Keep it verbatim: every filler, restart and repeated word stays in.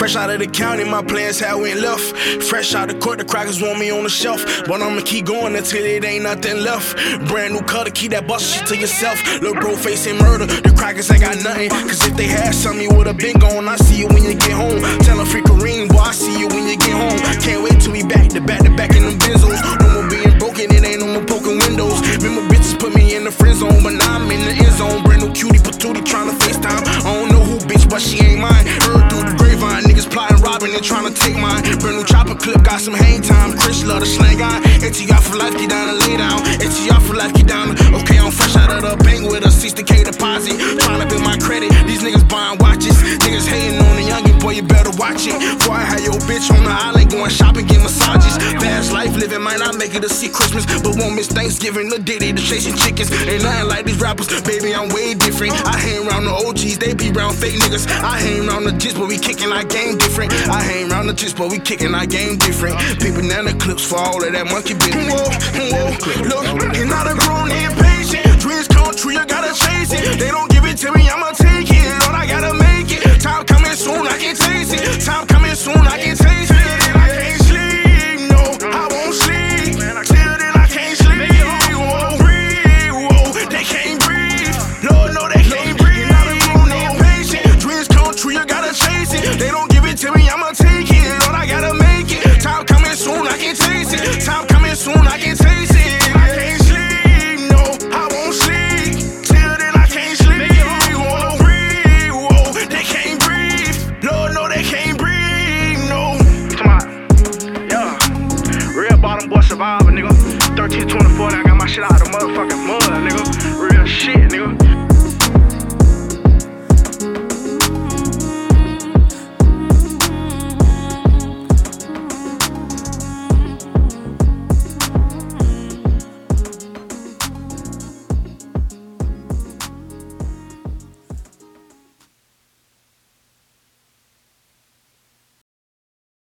Fresh out of the county, my plans had went left. Fresh out of court, the crackers want me on the shelf. But I'ma keep going until it ain't nothing left. Brand new cutter, keep that bust shit to yourself. Little bro facing murder, the crackers ain't got nothing. Cause if they had something, you would've been gone. I see you when you get home. Tell a freak Kareem, boy, I see you when you get home. Can't wait till we back to back to back in them benzos. No more being broken, it ain't no more broken windows. Remember bitches put me in the friend zone, but now I'm in the end zone. Brand new cutie patootie tryna FaceTime. I don't know who bitch, but she ain't mine. Heard through the grapevine, niggas plotting, robbing and tryna take mine. Brand new chopper clip, got some hang time. Chris love the slang guy. A T R for life, get down and lay down. A T R for life, get down. Okay, I'm fresh out of the bank with a sixty K deposit. Tryna build my credit, these niggas buying watches. Niggas hating on the youngin', boy, you better watch it. Boy, I had your bitch on the island going shopping, get massages. Fast life living, might not make it to see Christmas, but won't miss Thanksgiving. The Diddy, the chasing chickens. Ain't nothing like these rappers, baby, I'm way different. I hang around the O Gs, they be around fake niggas. I hang around the jits, but we kicking our game different. I hang around the jits, but we kicking our game different. People banana clips for all of that monkey business. Whoa, whoa, look, you're not a grown impatient. Dreams come true, you gotta chase it. They don't